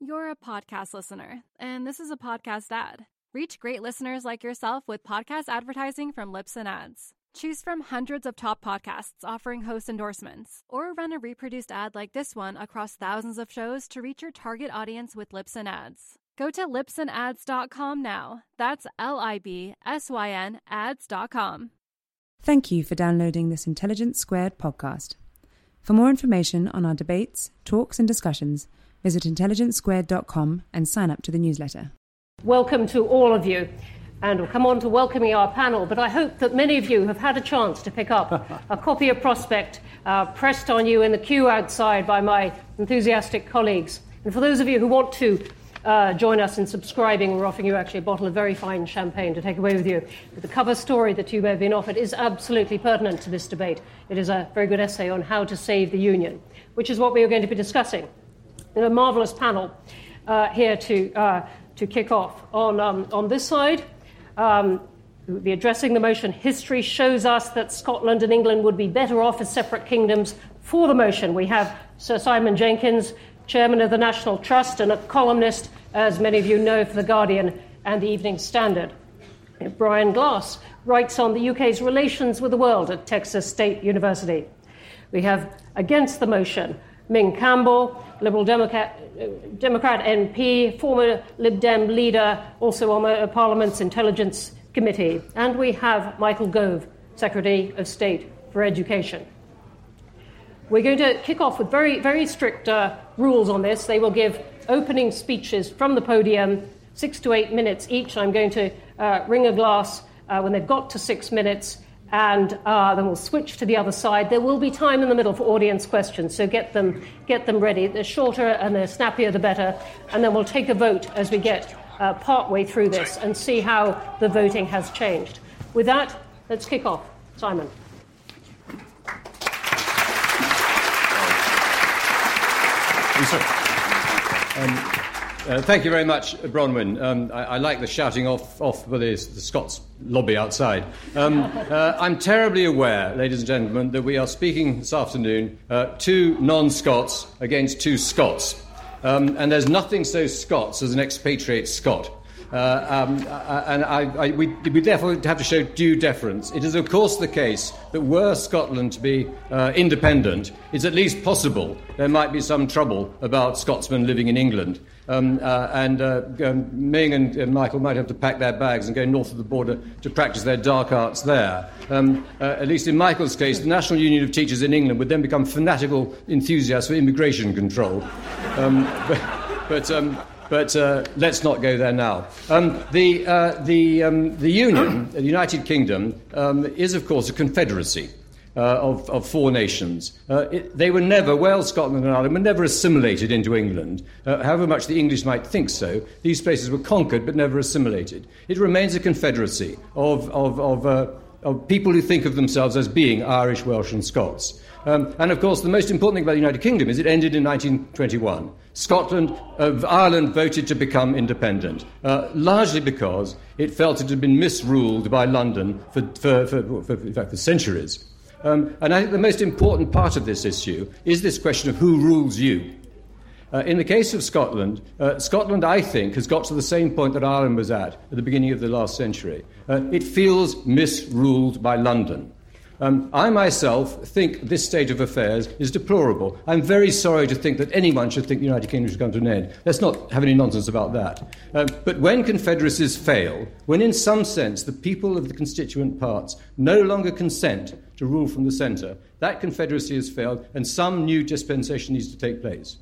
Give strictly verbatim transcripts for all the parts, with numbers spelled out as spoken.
You're a podcast listener, and this is a podcast ad. Reach great listeners like yourself with podcast advertising from Libsyn Ads. Choose from hundreds of top podcasts offering host endorsements, or run a reproduced ad like this one across thousands of shows to reach your target audience with Libsyn Ads. Go to libsyn ads dot com now. That's L I B S Y N ads dot com. Thank you for downloading this Intelligence Squared podcast. For more information on our debates, talks and discussions, visit intelligence squared dot com and sign up to the newsletter. Welcome to all of you. And we'll come on to welcoming our panel, but I hope that many of you have had a chance to pick up a copy of Prospect uh, pressed on you in the queue outside by my enthusiastic colleagues. And for those of you who want to uh, join us in subscribing, we're offering you actually a bottle of very fine champagne to take away with you. But the cover story that you may have been offered is absolutely pertinent to this debate. It is a very good essay on how to save the Union, which is what we are going to be discussing. In a marvellous panel uh, here to uh, to kick off. On, um, on this side, Um, who will be addressing the motion, history shows us that Scotland and England would be better off as separate kingdoms. For the motion, we have Sir Simon Jenkins, chairman of the National Trust and a columnist, as many of you know, for The Guardian and the Evening Standard. Brian Glass writes on the U K's relations with the world at Texas State University. We have against the motion Ming Campbell, Liberal Democrat, uh, Democrat M P, former Lib Dem leader, also on the Parliament's Intelligence Committee. And we have Michael Gove, Secretary of State for Education. We're going to kick off with very, very strict uh, rules on this. They will give opening speeches from the podium, six to eight minutes each. I'm going to uh, ring a glass uh, when they've got to six minutes. And uh, then we'll switch to the other side. There will be time in the middle for audience questions, so get them get them ready. The shorter and the snappier, the better. And then we'll take a vote as we get uh, partway through this and see how the voting has changed. With that, let's kick off. Simon. Um, Uh, thank you very much, Bronwyn. Um, I, I like the shouting off, off by the, the Scots lobby outside. Um, uh, I'm terribly aware, ladies and gentlemen, that we are speaking this afternoon uh, two non-Scots against two Scots. Um, and there's nothing so Scots as an expatriate Scot. Uh, um, uh, and I, I, we, we therefore have to show due deference. It is, of course, the case that were Scotland to be uh, independent, it's at least possible there might be some trouble about Scotsmen living in England. Um, uh, and uh, um, Ming and, and Michael might have to pack their bags and go north of the border to practice their dark arts there. Um, uh, at least in Michael's case, the National Union of Teachers in England would then become fanatical enthusiasts for immigration control. Um, but... but um, But uh, let's not go there now. Um, the, uh, the, um, the Union, the United Kingdom, um, is, of course, a confederacy uh, of, of four nations. Uh, it, they were never, Wales, Scotland and Ireland, were never assimilated into England. Uh, however much the English might think so, these places were conquered but never assimilated. It remains a confederacy of, of, of, uh, of people who think of themselves as being Irish, Welsh and Scots. Um, and, of course, the most important thing about the United Kingdom is it ended in nineteen twenty-one. Scotland, uh, Ireland voted to become independent, uh, largely because it felt it had been misruled by London for, for, for, for, in fact, for centuries. Um, and I think the most important part of this issue is this question of who rules you. Uh, in the case of Scotland, uh, Scotland, I think, has got to the same point that Ireland was at at the beginning of the last century. Uh, it feels misruled by London. Um, I myself think this state of affairs is deplorable. I'm very sorry to think that anyone should think the United Kingdom should come to an end. Let's not have any nonsense about that. Um, but when confederacies fail, when in some sense the people of the constituent parts no longer consent to rule from the centre, that confederacy has failed and some new dispensation needs to take place.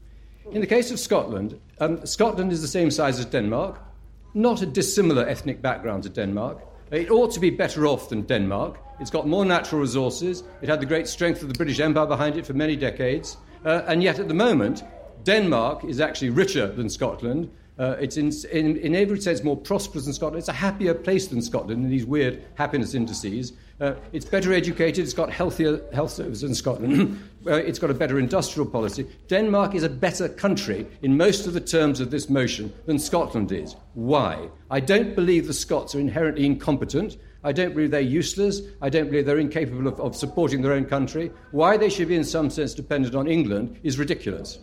In the case of Scotland, um, Scotland is the same size as Denmark, not a dissimilar ethnic background to Denmark. It ought to be better off than Denmark. It's got more natural resources. It had the great strength of the British Empire behind it for many decades. Uh, and yet, at the moment, Denmark is actually richer than Scotland. Uh, it's in, in, in every sense more prosperous than Scotland. It's a happier place than Scotland in these weird happiness indices. Uh, it's better educated. It's got healthier health services than Scotland. uh, it's got a better industrial policy. Denmark is a better country in most of the terms of this motion than Scotland is. Why? I don't believe the Scots are inherently incompetent. I don't believe they're useless. I don't believe they're incapable of, of supporting their own country. Why they should be in some sense dependent on England is ridiculous.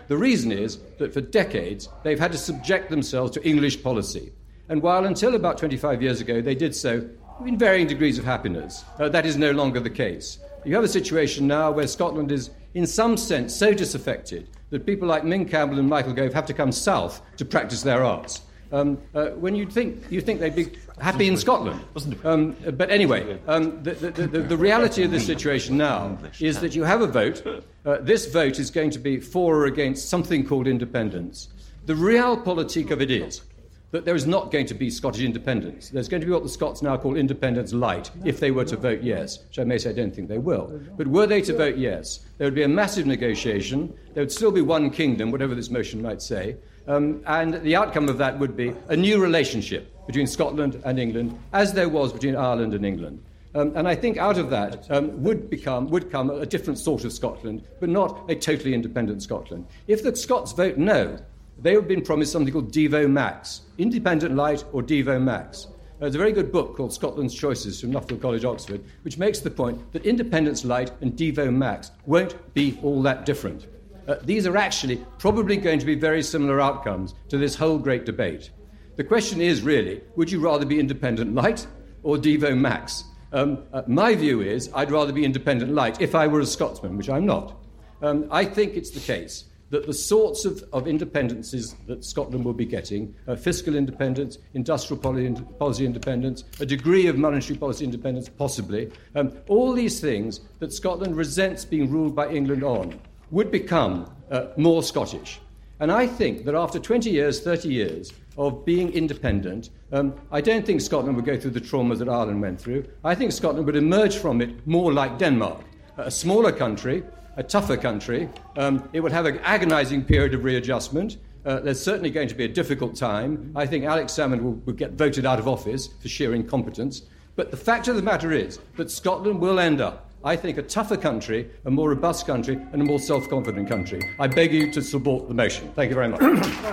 The reason is that for decades they've had to subject themselves to English policy. And while until about twenty-five years ago they did so in varying degrees of happiness, uh, that is no longer the case. You have a situation now where Scotland is, in some sense, so disaffected that people like Ming Campbell and Michael Gove have to come south to practice their arts. Um, uh, when you think you think they'd be happy in Scotland. Um, but anyway, um, the, the, the, the reality of this situation now is that you have a vote. Uh, this vote is going to be for or against something called independence. The realpolitik of it is that there is not going to be Scottish independence. There's going to be what the Scots now call independence light, if they were to vote yes, which I may say I don't think they will. But were they to vote yes, there would be a massive negotiation. There would still be one kingdom, whatever this motion might say. Um, and the outcome of that would be a new relationship between Scotland and England, as there was between Ireland and England. Um, and I think out of that um, would become would come a different sort of Scotland, but not a totally independent Scotland. If the Scots vote no, they have been promised something called Devo Max, independent light or Devo Max. Uh, there's a very good book called Scotland's Choices from Nuffield College, Oxford, which makes the point that independence light and Devo Max won't be all that different. Uh, these are actually probably going to be very similar outcomes to this whole great debate. The question is really, would you rather be independent light or Devo Max? Um, uh, my view is I'd rather be independent light if I were a Scotsman, which I'm not. Um, I think it's the case that the sorts of, of independences that Scotland will be getting, uh, fiscal independence, industrial policy, policy independence, a degree of monetary policy independence, possibly, um, all these things that Scotland resents being ruled by England on, would become uh, more Scottish. And I think that after twenty years, thirty years of being independent, um, I don't think Scotland would go through the trauma that Ireland went through. I think Scotland would emerge from it more like Denmark, a smaller country, a tougher country. Um, it would have an agonising period of readjustment. Uh, there's certainly going to be a difficult time. I think Alex Salmond will, will get voted out of office for sheer incompetence. But the fact of the matter is that Scotland will end up, I think, a tougher country, a more robust country, and a more self-confident country. I beg you to support the motion. Thank you very much.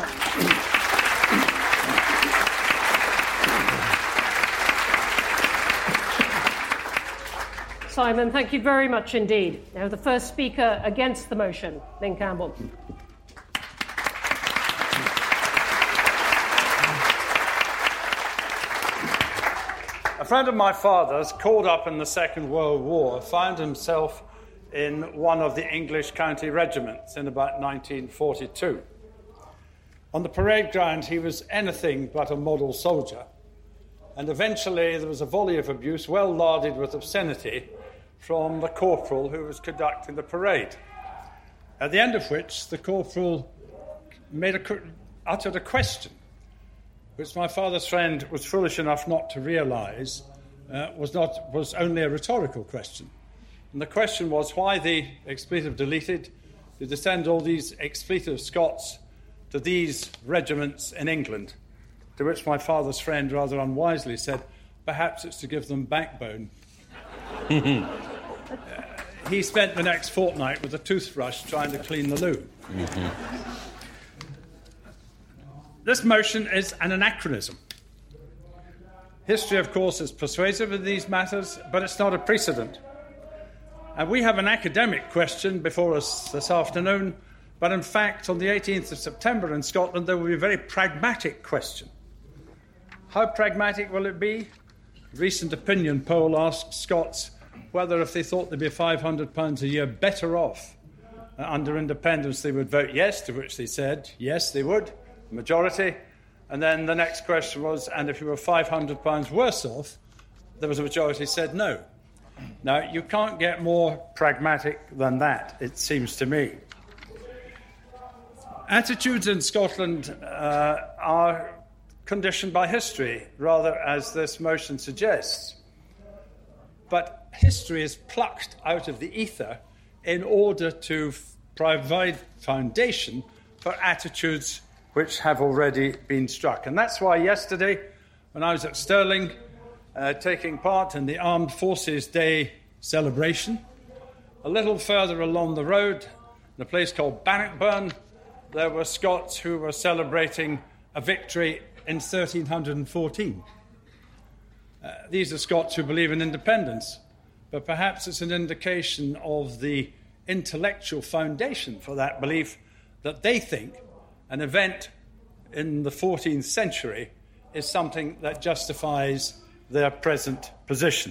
Simon, thank you very much indeed. Now, the first speaker against the motion, Ming Campbell. A friend of my father's, caught up in the Second World War, found himself in one of the English county regiments in about nineteen forty-two. On the parade ground, he was anything but a model soldier. And eventually there was a volley of abuse, well larded with obscenity, from the corporal who was conducting the parade. At the end of which, the corporal made a, uttered a question, which my father's friend was foolish enough not to realise uh, was not was only a rhetorical question. And the question was why the expletive deleted did they send all these expletive Scots to these regiments in England, to which my father's friend rather unwisely said, perhaps it's to give them backbone. uh, he spent the next fortnight with a toothbrush trying to clean the loo. Mm-hmm. This motion is an anachronism. History, of course, is persuasive in these matters, but it's not a precedent. And we have an academic question before us this afternoon, but in fact, on the eighteenth of September in Scotland, there will be a very pragmatic question. How pragmatic will it be? A recent opinion poll asked Scots whether, if they thought they'd be five hundred pounds a year better off uh, under independence, they would vote yes, to which they said yes, they would. Majority. And then the next question was, and if you were five hundred pounds worse off, there was a majority said no. Now, you can't get more pragmatic than that, it seems to me. Attitudes in Scotland uh, are conditioned by history, rather as this motion suggests. But history is plucked out of the ether in order to f- provide foundation for attitudes which have already been struck. And that's why yesterday, when I was at Stirling, uh, taking part in the Armed Forces Day celebration, a little further along the road, in a place called Bannockburn, there were Scots who were celebrating a victory in thirteen fourteen. Uh, these are Scots who believe in independence, but perhaps it's an indication of the intellectual foundation for that belief that they think an event in the fourteenth century is something that justifies their present position.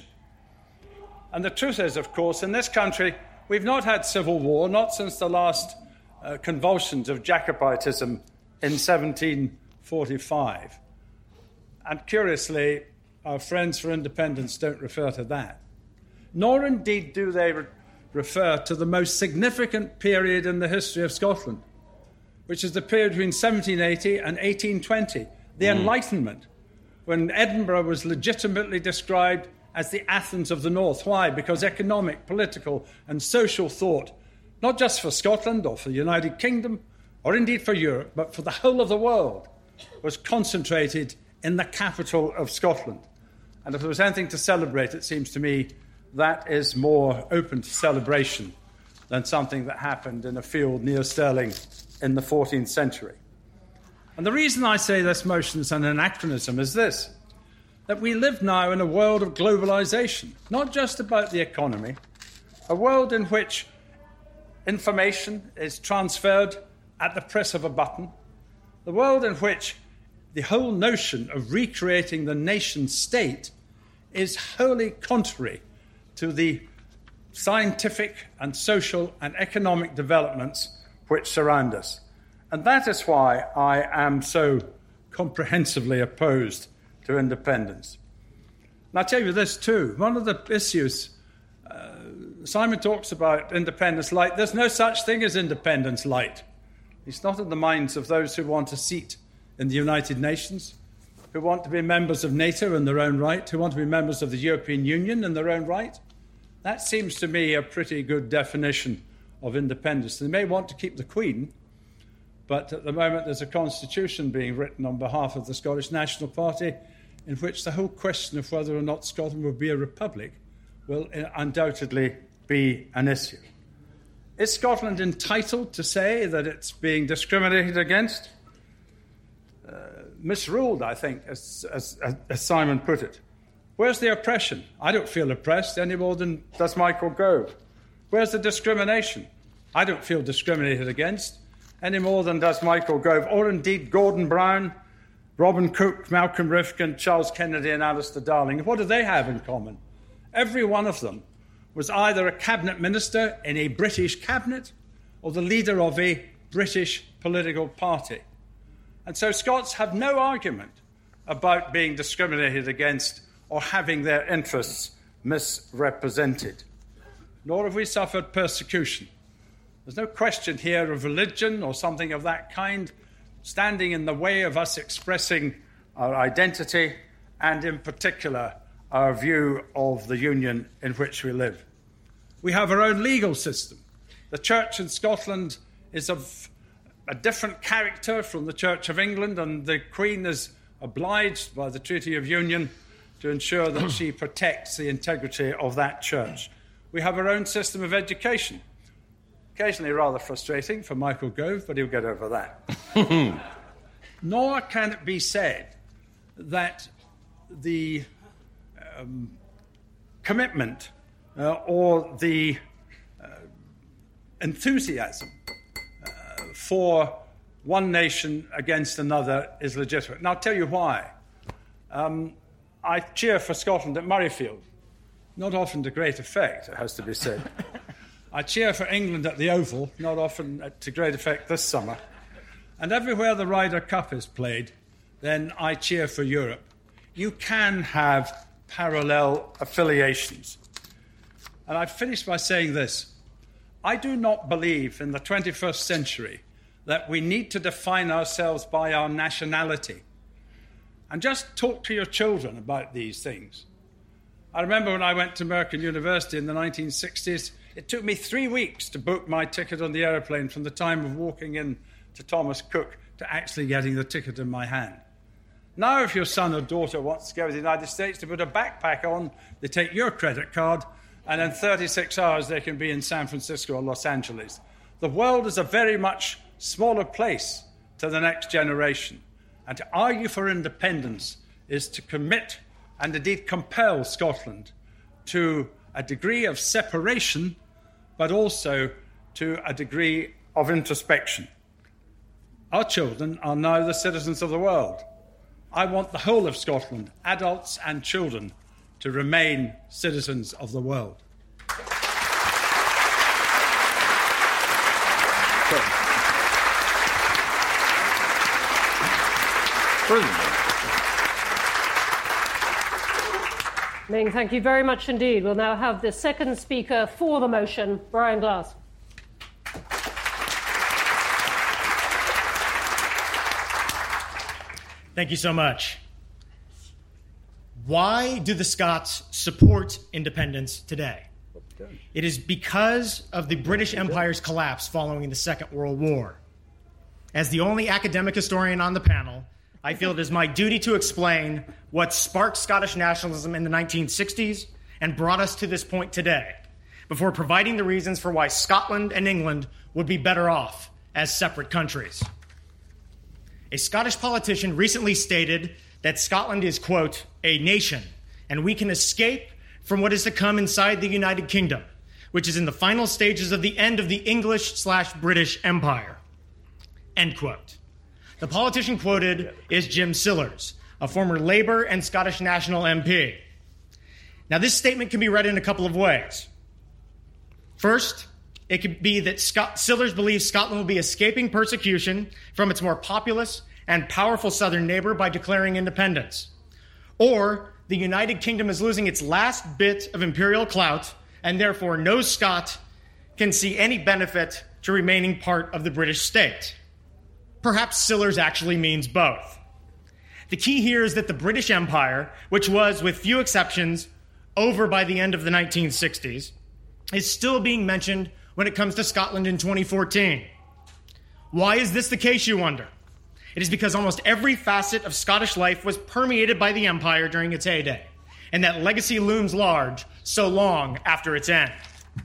And the truth is, of course, in this country, we've not had civil war, not since the last uh, convulsions of Jacobitism in seventeen forty-five. And curiously, our friends for independence don't refer to that. Nor indeed do they re- refer to the most significant period in the history of Scotland, which is the period between seventeen eighty and eighteen twenty, the mm. Enlightenment, when Edinburgh was legitimately described as the Athens of the North. Why? Because economic, political, and social thought, not just for Scotland or for the United Kingdom, or indeed for Europe, but for the whole of the world, was concentrated in the capital of Scotland. And if there was anything to celebrate, it seems to me, that is more open to celebration than something that happened in a field near Stirling in the fourteenth century. And the reason I say this motion is an anachronism is this, that we live now in a world of globalization, not just about the economy, a world in which information is transferred at the press of a button, the world in which the whole notion of recreating the nation state is wholly contrary to the scientific and social and economic developments which surround us. And that is why I am so comprehensively opposed to independence. And I'll tell you this too, one of the issues, uh, Simon talks about independence light. There's no such thing as independence light. It's not in the minds of those who want a seat in the United Nations, who want to be members of NATO in their own right, who want to be members of the European Union in their own right. That seems to me a pretty good definition of independence. They may want to keep the Queen, but at the moment there's a constitution being written on behalf of the Scottish National Party in which the whole question of whether or not Scotland will be a republic will uh, be an issue. Is Scotland entitled to say that it's being discriminated against? Uh, misruled, I think, as, as, as Simon put it. Where's the oppression? I don't feel oppressed any more than does Michael Gove. Where's the discrimination? I don't feel discriminated against any more than does Michael Gove, or indeed Gordon Brown, Robin Cook, Malcolm Rifkin, Charles Kennedy and Alistair Darling. What do they have in common? Every one of them was either a cabinet minister in a British cabinet or the leader of a British political party. And so Scots have no argument about being discriminated against or having their interests misrepresented. Nor have we suffered persecution. There's no question here of religion or something of that kind standing in the way of us expressing our identity and, in particular, our view of the union in which we live. We have our own legal system. The Church in Scotland is of a different character from the Church of England, and the Queen is obliged by the Treaty of Union to ensure that she protects the integrity of that church. We have our own system of education. Occasionally rather frustrating for Michael Gove, but he'll get over that. Nor can it be said that the um, commitment uh, or the uh, enthusiasm uh, for one nation against another is legitimate. And I'll tell you why. Um, I cheer for Scotland at Murrayfield, not often to great effect, it has to be said. I cheer for England at the Oval, not often to great effect this summer. And everywhere the Ryder Cup is played, then I cheer for Europe. You can have parallel affiliations. And I've finished by saying this. I do not believe in the twenty-first century that we need to define ourselves by our nationality. And just talk to your children about these things. I remember when I went to Merkin University in the nineteen sixties, it took me three weeks to book my ticket on the aeroplane from the time of walking in to Thomas Cook to actually getting the ticket in my hand. Now, if your son or daughter wants to go to the United States to put a backpack on, they take your credit card, and in thirty-six hours they can be in San Francisco or Los Angeles. The world is a very much smaller place to the next generation. And to argue for independence is to commit and indeed compel Scotland to a degree of separation, but also to a degree of introspection. Our children are now the citizens of the world. I want the whole of Scotland, adults and children, to remain citizens of the world. Ming, thank you very much indeed. We'll now have the second speaker for the motion, Brian Glass. Thank you so much. Why do the Scots support independence today? It is because of the British Empire's collapse following the Second World War. As the only academic historian on the panel, I feel it is my duty to explain what sparked Scottish nationalism in the nineteen sixties and brought us to this point today, before providing the reasons for why Scotland and England would be better off as separate countries. A Scottish politician recently stated that Scotland is, quote, a nation, and we can escape from what is to come inside the United Kingdom, which is in the final stages of the end of the English slash British Empire, end quote. The politician quoted is Jim Sillars, a former Labour and Scottish National M P. Now, this statement can be read in a couple of ways. First, it could be that Scott, Sillars believes Scotland will be escaping persecution from its more populous and powerful southern neighbour by declaring independence. Or the United Kingdom is losing its last bit of imperial clout, and therefore no Scot can see any benefit to remaining part of the British state. Perhaps Sillars actually means both. The key here is that the British Empire, which was, with few exceptions, over by the end of the nineteen sixties, is still being mentioned when it comes to Scotland in twenty fourteen. Why is this the case, you wonder? It is because almost every facet of Scottish life was permeated by the Empire during its heyday, and that legacy looms large so long after its end.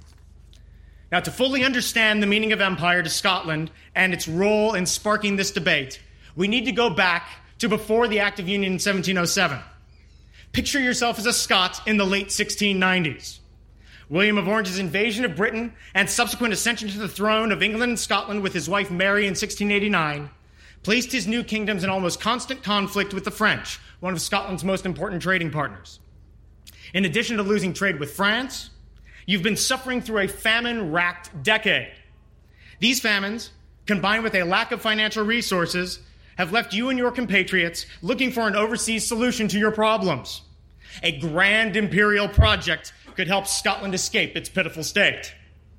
Now, to fully understand the meaning of empire to Scotland and its role in sparking this debate, we need to go back to before the Act of Union in seventeen oh seven. Picture yourself as a Scot in the late sixteen nineties. William of Orange's invasion of Britain and subsequent ascension to the throne of England and Scotland with his wife Mary in sixteen eighty-nine placed his new kingdoms in almost constant conflict with the French, one of Scotland's most important trading partners. In addition to losing trade with France, you've been suffering through a famine-racked decade. These famines, combined with a lack of financial resources, have left you and your compatriots looking for an overseas solution to your problems. A grand imperial project could help Scotland escape its pitiful state.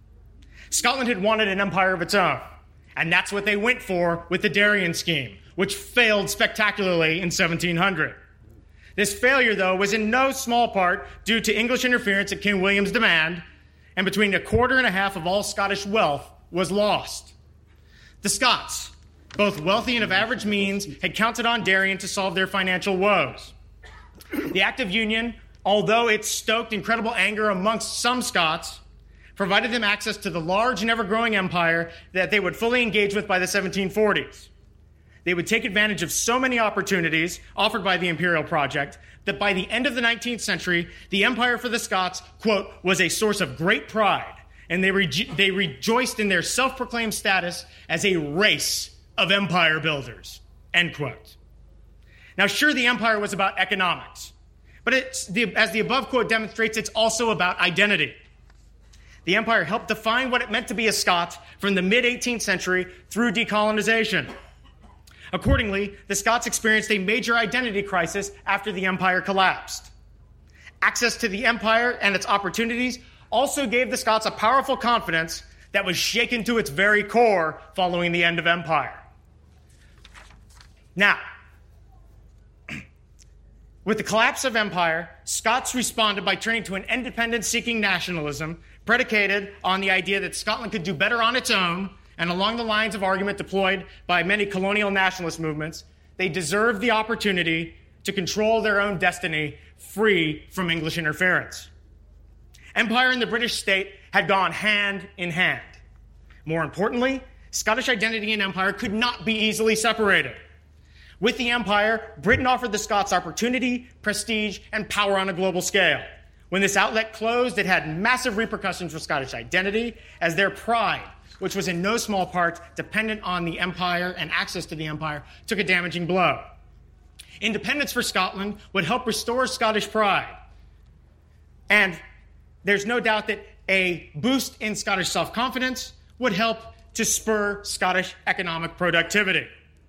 Scotland had wanted an empire of its own, and that's what they went for with the Darien Scheme, which failed spectacularly in seventeen hundred. This failure, though, was in no small part due to English interference at King William's demand, and between a quarter and a half of all Scottish wealth was lost. The Scots, both wealthy and of average means, had counted on Darien to solve their financial woes. The Act of Union, although it stoked incredible anger amongst some Scots, provided them access to the large and ever-growing empire that they would fully engage with by the seventeen forties. They would take advantage of so many opportunities offered by the imperial project that by the end of the nineteenth century, the empire for the Scots, quote, was a source of great pride, and they, rejo- they rejoiced in their self-proclaimed status as a race of empire builders, end quote. Now, sure, the empire was about economics, but it's the, as the above quote demonstrates, it's also about identity. The empire helped define what it meant to be a Scot from the mid-eighteenth century through decolonization. Accordingly, the Scots experienced a major identity crisis after the empire collapsed. Access to the empire and its opportunities also gave the Scots a powerful confidence that was shaken to its very core following the end of empire. Now, with the collapse of empire, Scots responded by turning to an independence-seeking nationalism predicated on the idea that Scotland could do better on its own, and along the lines of argument deployed by many colonial nationalist movements, they deserved the opportunity to control their own destiny free from English interference. Empire and the British state had gone hand in hand. More importantly, Scottish identity and empire could not be easily separated. With the empire, Britain offered the Scots opportunity, prestige, and power on a global scale. When this outlet closed, it had massive repercussions for Scottish identity, as their pride which was in no small part dependent on the empire and access to the empire, took a damaging blow. Independence for Scotland would help restore Scottish pride. And there's no doubt that a boost in Scottish self-confidence would help to spur Scottish economic productivity.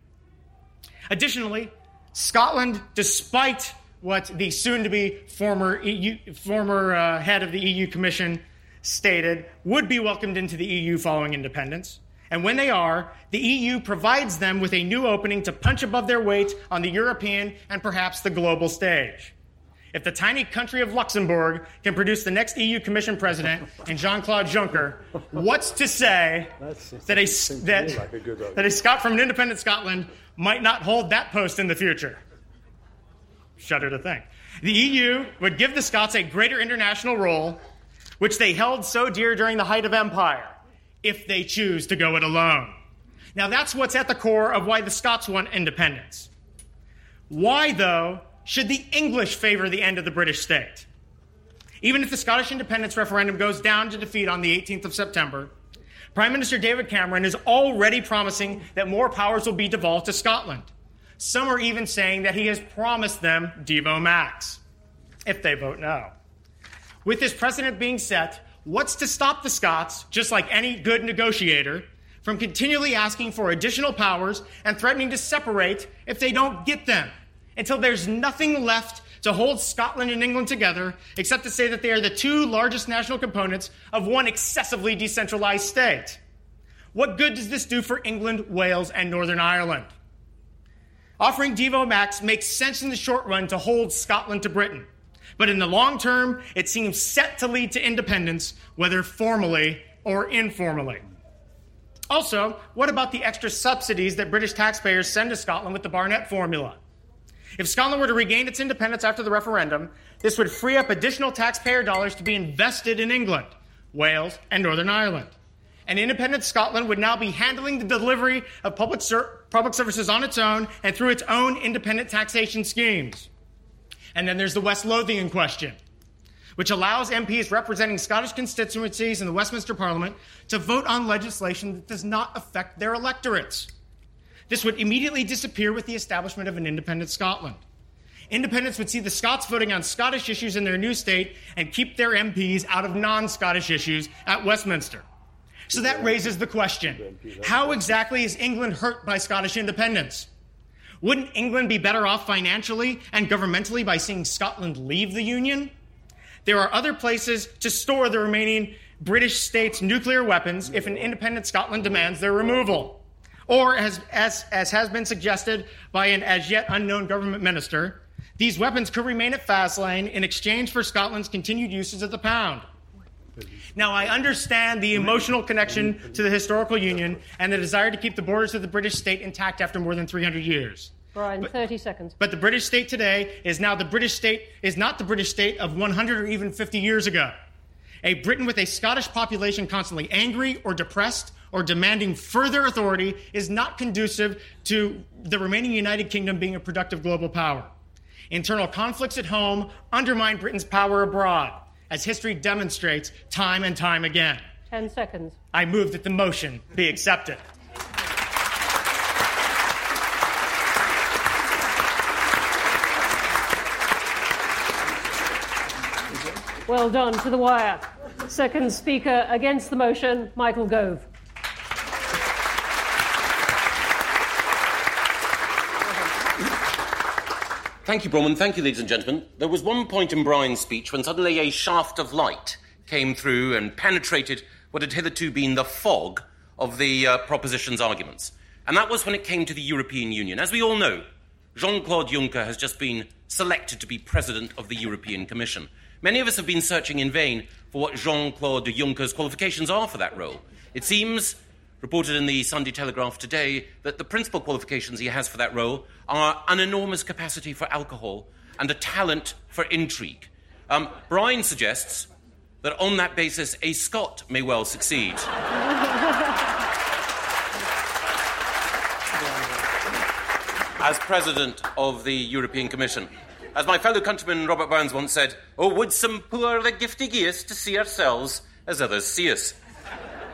Additionally, Scotland, despite what the soon-to-be former E U, former uh, head of the E U Commission stated, would be welcomed into the E U following independence. And when they are, the E U provides them with a new opening to punch above their weight on the European and perhaps the global stage. If the tiny country of Luxembourg can produce the next E U Commission president in Jean-Claude Juncker, what's to say that a, that, like a that a Scot from an independent Scotland might not hold that post in the future? Shudder to think. The E U would give the Scots a greater international role, which they held so dear during the height of empire, if they choose to go it alone. Now, that's what's at the core of why the Scots want independence. Why, though, should the English favor the end of the British state? Even if the Scottish independence referendum goes down to defeat on the eighteenth of September, Prime Minister David Cameron is already promising that more powers will be devolved to Scotland. Some are even saying that he has promised them Devo Max, if they vote no. With this precedent being set, what's to stop the Scots, just like any good negotiator, from continually asking for additional powers and threatening to separate if they don't get them, until there's nothing left to hold Scotland and England together except to say that they are the two largest national components of one excessively decentralized state? What good does this do for England, Wales, and Northern Ireland? Offering Devo Max makes sense in the short run to hold Scotland to Britain. But in the long term, it seems set to lead to independence, whether formally or informally. Also, what about the extra subsidies that British taxpayers send to Scotland with the Barnett formula? If Scotland were to regain its independence after the referendum, this would free up additional taxpayer dollars to be invested in England, Wales, and Northern Ireland. And independent Scotland would now be handling the delivery of public, ser- public services on its own and through its own independent taxation schemes. And then there's the West Lothian question, which allows M Ps representing Scottish constituencies in the Westminster Parliament to vote on legislation that does not affect their electorates. This would immediately disappear with the establishment of an independent Scotland. Independents would see the Scots voting on Scottish issues in their new state and keep their M Ps out of non-Scottish issues at Westminster. So that raises the question, how exactly is England hurt by Scottish independence? Wouldn't England be better off financially and governmentally by seeing Scotland leave the Union? There are other places to store the remaining British state's nuclear weapons if an independent Scotland demands their removal. Or, as, as, as has been suggested by an as yet unknown government minister, these weapons could remain at Faslane in exchange for Scotland's continued uses of the pound. Now, I understand the emotional connection to the historical union and the desire to keep the borders of the British state intact after more than three hundred years. Brian, but, thirty seconds. But the British state today is now the British state, is not the British state of one hundred or even fifty years ago. A Britain with a Scottish population constantly angry or depressed or demanding further authority is not conducive to the remaining United Kingdom being a productive global power. Internal conflicts at home undermine Britain's power abroad, as history demonstrates time and time again. Ten seconds. I move that the motion be accepted. Well done, to the wire. Second speaker against the motion, Michael Gove. Thank you, Bronwyn. Thank you, ladies and gentlemen. There was one point in Brian's speech when suddenly a shaft of light came through and penetrated what had hitherto been the fog of the uh, proposition's arguments. And that was when it came to the European Union. As we all know, Jean-Claude Juncker has just been selected to be president of the European Commission. Many of us have been searching in vain for what Jean-Claude Juncker's qualifications are for that role. It seems, reported in the Sunday Telegraph today, that the principal qualifications he has for that role are an enormous capacity for alcohol and a talent for intrigue. Um, Brian suggests that on that basis, a Scot may well succeed. As president of the European Commission. As my fellow countryman Robert Burns once said, "Oh, would some poor the gifty gie us to see ourselves as others see us."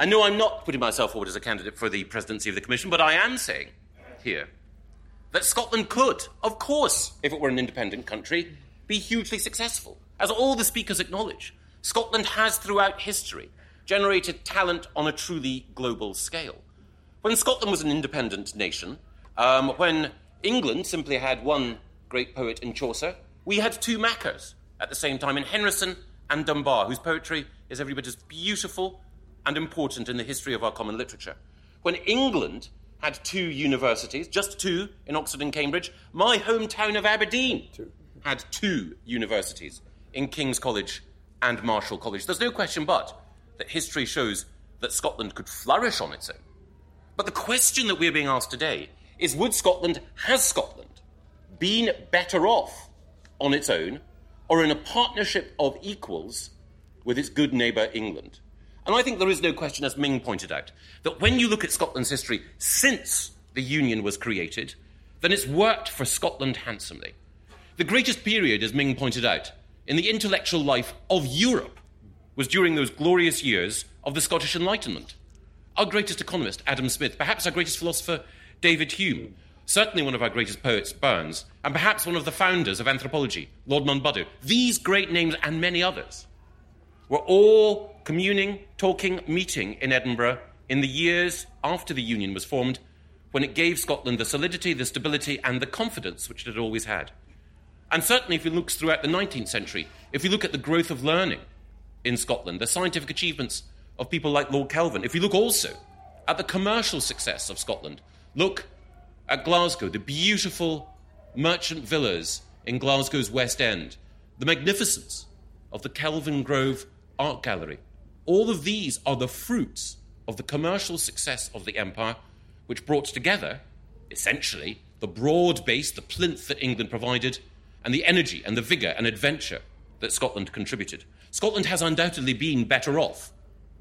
I know I'm not putting myself forward as a candidate for the presidency of the Commission, but I am saying here that Scotland could, of course, if it were an independent country, be hugely successful. As all the speakers acknowledge, Scotland has throughout history generated talent on a truly global scale. When Scotland was an independent nation, um, when England simply had one great poet in Chaucer, we had two Mackers at the same time in Henryson and Dunbar, whose poetry is every bit as beautiful and important in the history of our common literature. When England had two universities, just two in Oxford and Cambridge, my hometown of Aberdeen two. had two universities in King's College and Marischal College. There's no question but that history shows that Scotland could flourish on its own. But the question that we're being asked today is, would Scotland, has Scotland been better off on its own or in a partnership of equals with its good neighbour England? And I think there is no question, as Ming pointed out, that when you look at Scotland's history since the Union was created, then it's worked for Scotland handsomely. The greatest period, as Ming pointed out, in the intellectual life of Europe was during those glorious years of the Scottish Enlightenment. Our greatest economist, Adam Smith, perhaps our greatest philosopher, David Hume, certainly one of our greatest poets, Burns, and perhaps one of the founders of anthropology, Lord Monboddo. These great names and many others were all communing, talking, meeting in Edinburgh in the years after the Union was formed, when it gave Scotland the solidity, the stability, and the confidence which it had always had. And certainly if you look throughout the nineteenth century, if you look at the growth of learning in Scotland, the scientific achievements of people like Lord Kelvin, if you look also at the commercial success of Scotland, look at Glasgow, the beautiful merchant villas in Glasgow's West End, the magnificence of the Kelvin Grove Art Gallery. All of these are the fruits of the commercial success of the empire, which brought together, essentially, the broad base, the plinth that England provided, and the energy and the vigour and adventure that Scotland contributed. Scotland has undoubtedly been better off,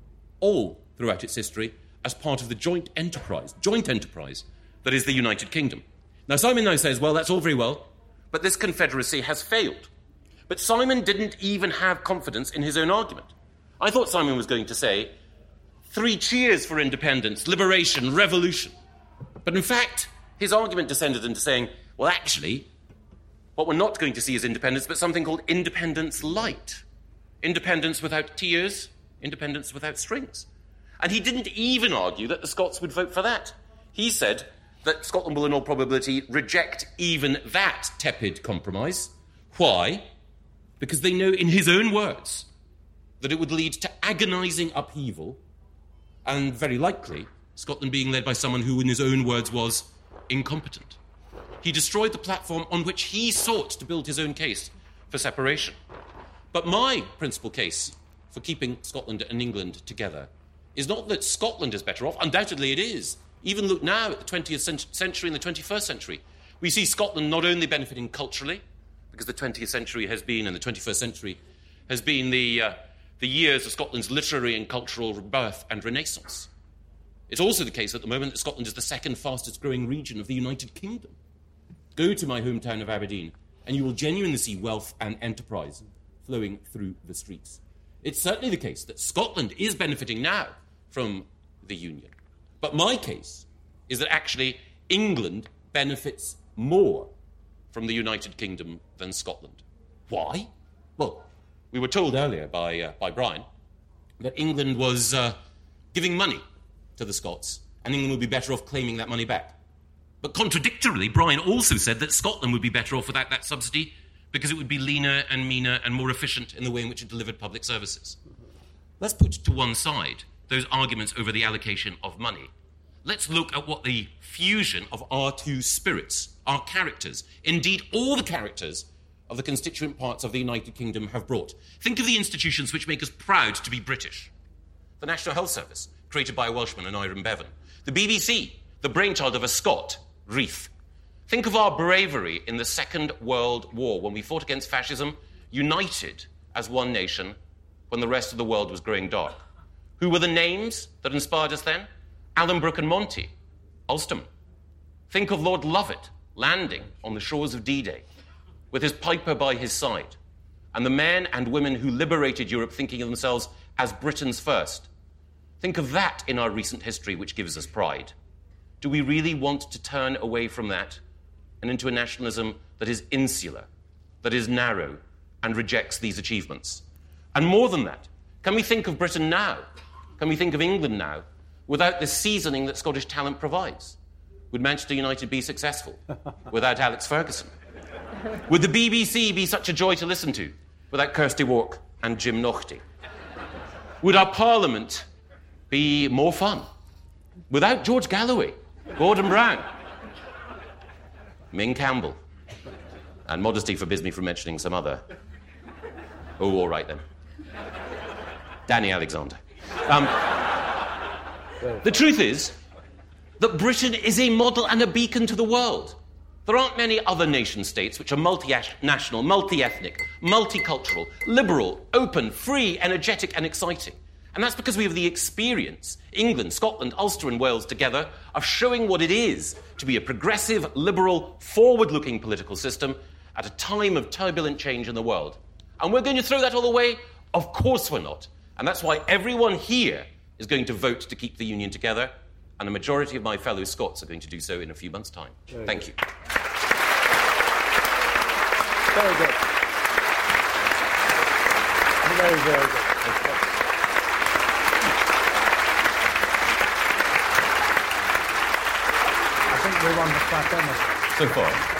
all throughout its history, as part of the joint enterprise, joint enterprise that is the United Kingdom. Now, Simon now says, well, that's all very well, but this confederacy has failed. But Simon didn't even have confidence in his own argument. I thought Simon was going to say, three cheers for independence, liberation, revolution. But in fact, his argument descended into saying, well, actually, what we're not going to see is independence, but something called independence light. Independence without tears, independence without strings. And he didn't even argue that the Scots would vote for that. He said that Scotland will in all probability reject even that tepid compromise. Why? Because they know, in his own words, that it would lead to agonising upheaval and, very likely, Scotland being led by someone who, in his own words, was incompetent. He destroyed the platform on which he sought to build his own case for separation. But my principal case for keeping Scotland and England together is not that Scotland is better off. Undoubtedly it is. Even look now at the twentieth century and the twenty-first century. We see Scotland not only benefiting culturally, because the twentieth century has been, and the twenty-first century has been the, uh, the years of Scotland's literary and cultural rebirth and renaissance. It's also the case at the moment that Scotland is the second fastest growing region of the United Kingdom. Go to my hometown of Aberdeen, and you will genuinely see wealth and enterprise flowing through the streets. It's certainly the case that Scotland is benefiting now from the Union. But my case is that actually England benefits more from the United Kingdom than Scotland. Why? Well, we were told earlier by, uh, by Brian that England was uh, giving money to the Scots, and England would be better off claiming that money back. But contradictorily, Brian also said that Scotland would be better off without that subsidy because it would be leaner and meaner and more efficient in the way in which it delivered public services. Let's put to one side those arguments over the allocation of money. Let's look at what the fusion of our two spirits, our characters, indeed all the characters of the constituent parts of the United Kingdom have brought. Think of the institutions which make us proud to be British. The National Health Service, created by a Welshman, and Iron Bevan. The B B C, the brainchild of a Scot, Reith. Think of our bravery in the Second World War, when we fought against fascism, united as one nation, when the rest of the world was growing dark. Who were the names that inspired us then? Alan Brooke and Monty, Ulsterman. Think of Lord Lovat landing on the shores of D-Day, with his piper by his side, and the men and women who liberated Europe thinking of themselves as Britons first. Think of that in our recent history, which gives us pride. Do we really want to turn away from that and into a nationalism that is insular, that is narrow, and rejects these achievements? And more than that, can we think of Britain now? Can we think of England now without the seasoning that Scottish talent provides? Would Manchester United be successful without Alex Ferguson? Would the B B C be such a joy to listen to without Kirsty Wark and Jim Naughty? Would our Parliament be more fun without George Galloway, Gordon Brown, Ming Campbell, and modesty forbids me from mentioning some other? Oh, all right then. Danny Alexander. Um, the truth is that Britain is a model and a beacon to the world. There aren't many other nation-states which are multinational, multi-ethnic, multicultural, liberal, open, free, energetic, and exciting. And that's because we have the experience, England, Scotland, Ulster, and Wales together, of showing what it is to be a progressive, liberal, forward-looking political system at a time of turbulent change in the world. And we're going to throw that all away? Of course we're not. And that's why everyone here is going to vote to keep the union together, and a majority of my fellow Scots are going to do so in a few months' time. Very Thank good. you. Very good. Very, very good. I think we won the flat almost. So far.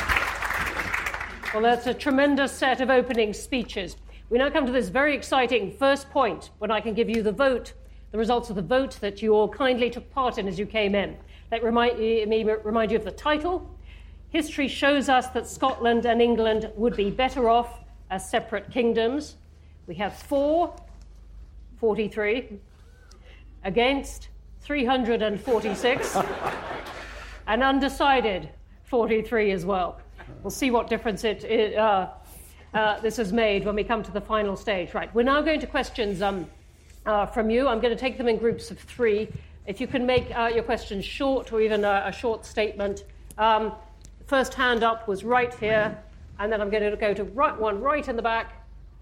Well, that's a tremendous set of opening speeches. We now come to this very exciting first point, when I can give you the vote, the results of the vote that you all kindly took part in as you came in. Let remind, me remind you of the title. History shows us that Scotland and England would be better off as separate kingdoms. We have four, forty-three, against three hundred forty-six, and undecided forty-three as well. We'll see what difference it, it uh, uh, this has made when we come to the final stage. Right, we're now going to questions um, uh, from you. I'm going to take them in groups of three. If you can make uh, your questions short or even a, a short statement. Um, first hand up was right here, and then I'm going to go to right, one right in the back,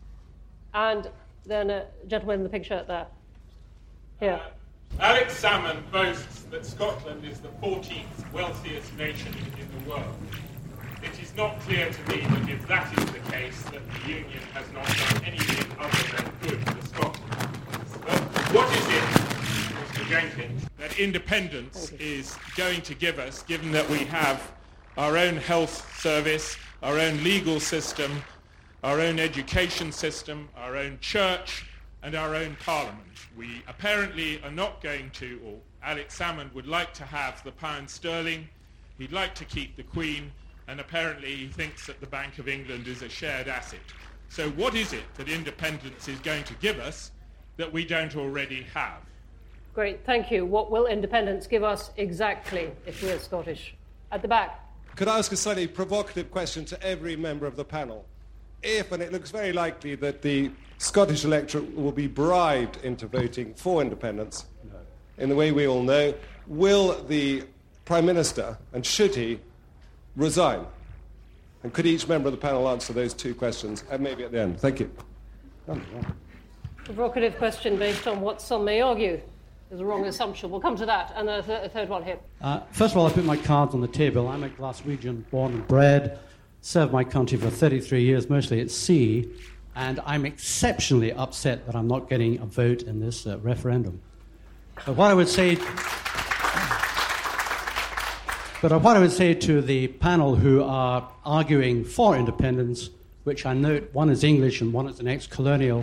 and then a gentleman in the pink shirt there. Here. Uh, Alex Salmond boasts that Scotland is the fourteenth wealthiest nation in the world. It is not clear to me that if that is the case, that the Union has not done anything other than good for Scotland. But what is it, Mister Jenkins, that independence is going to give us, given that we have our own health service, our own legal system, our own education system, our own church, and our own parliament? We apparently are not going to, or Alex Salmond would like to have the pound sterling, he'd like to keep the Queen, and apparently he thinks that the Bank of England is a shared asset. So what is it that independence is going to give us that we don't already have? Great, thank you. What will independence give us exactly if we're Scottish? At the back. Could I ask a slightly provocative question to every member of the panel? If, and it looks very likely that the Scottish electorate will be bribed into voting for independence, no. in the way we all know, will the Prime Minister, and should he, resign? And could each member of the panel answer those two questions, and maybe at the end? Thank you. Provocative question based on what some may argue is a wrong assumption. We'll come to that. And a, th- a third one here. Uh, first of all, I put my cards on the table. I'm a Glaswegian, born and bred, served my country for thirty-three years, mostly at sea, and I'm exceptionally upset that I'm not getting a vote in this uh, referendum. But what I would say... But what I would say to the panel who are arguing for independence, which I note one is English and one is an ex-colonial,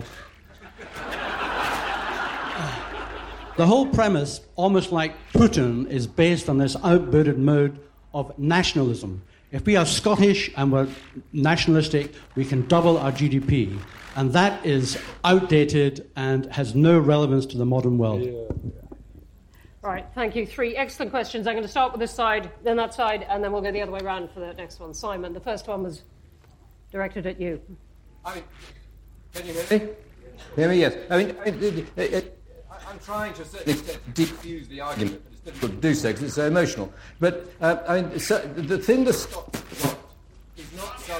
the whole premise, almost like Putin, is based on this outmoded mode of nationalism. If we are Scottish and we're nationalistic, we can double our G D P. And that is outdated and has no relevance to the modern world. Yeah. Right, thank you. Three excellent questions. I'm going to start with this side, then that side, and then we'll go the other way around for the next one. Simon, the first one was directed at you. I mean, can you hear me? Hear me, yes. I mean, I mean it, it, it, I'm trying to a certain extent to defuse the argument, but it's difficult to do so because it's so emotional. But, uh, I mean, so the thing the Scots want is not some...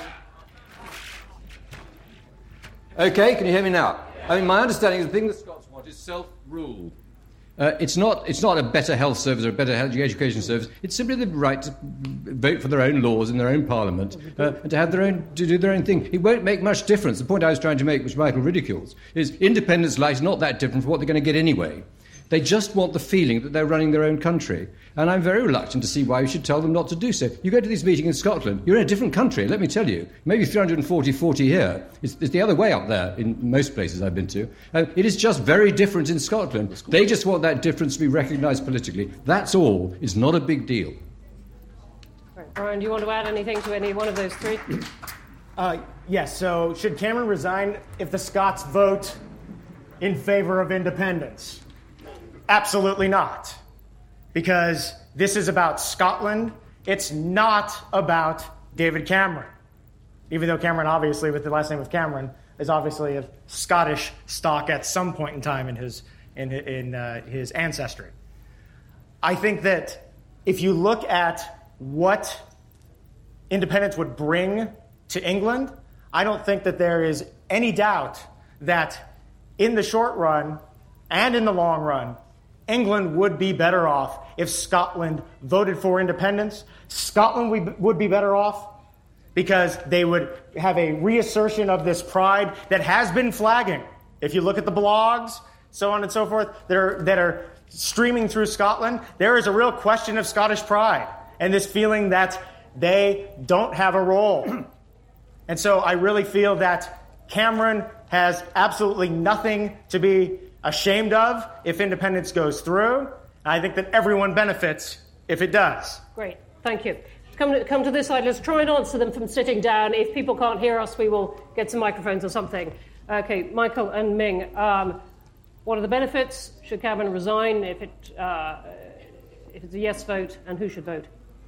OK, can you hear me now? I mean, my understanding is the thing the Scots want is self-rule. Uh, it's not it's not a better health service or a better health education service. It's simply the right to vote for their own laws in their own parliament uh, and to have their own to do their own thing. It won't make much difference. The point I was trying to make, which Michael ridicules, is independence lies not that different from what they're going to get anyway. They just want the feeling that they're running their own country. And I'm very reluctant to see why we should tell them not to do so. You go to this meeting in Scotland, you're in a different country, let me tell you. Maybe three hundred forty forty here. It's, it's the other way up there in most places I've been to. Uh, it is just very different in Scotland. They just want that difference to be recognised politically. That's all. It's not a big deal. Right. Brian, do you want to add anything to any one of those three? Uh, yes, so should Cameron resign if the Scots vote in favour of independence? Absolutely not. Because this is about Scotland. It's not about David Cameron. Even though Cameron, obviously, with the last name of Cameron, is obviously of Scottish stock at some point in time in his in, in uh, his ancestry. I think that if you look at what independence would bring to England, I don't think that there is any doubt that in the short run and in the long run, England would be better off if Scotland voted for independence. Scotland would be better off because they would have a reassertion of this pride that has been flagging. If you look at the blogs, so on and so forth, that are, that are streaming through Scotland, there is a real question of Scottish pride and this feeling that they don't have a role. And so I really feel that Cameron has absolutely nothing to be ashamed of if independence goes through. I think that everyone benefits if it does. Great, thank you. Come to, come to this side. Let's try and answer them from sitting down. If people can't hear us, we will get some microphones or something. Okay, Michael and Ming, um, what are the benefits? Should Cameron resign if, it, uh, if it's a yes vote, and who should vote?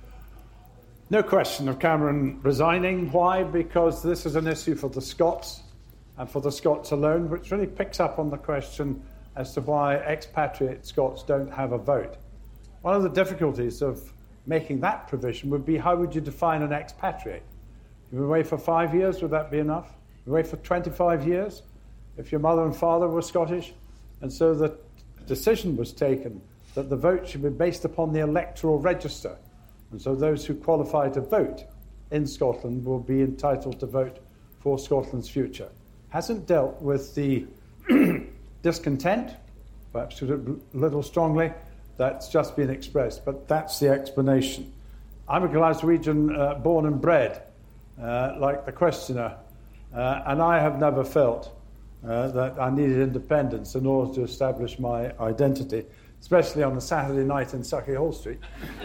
No question of Cameron resigning. Why? Because this is an issue for the Scots and for the Scots alone, which really picks up on the question as to why expatriate Scots don't have a vote. One of the difficulties of making that provision would be, how would you define an expatriate? You've been away for five years, would that be enough? You're away for twenty-five years, if your mother and father were Scottish? And so the decision was taken that the vote should be based upon the electoral register. And so those who qualify to vote in Scotland will be entitled to vote for Scotland's future. Hasn't dealt with the discontent, perhaps a little strongly, that's just been expressed, but that's the explanation. I'm a Glaswegian uh, born and bred, uh, like the questioner, uh, and I have never felt uh, that I needed independence in order to establish my identity, especially on a Saturday night in Sauchiehall Street.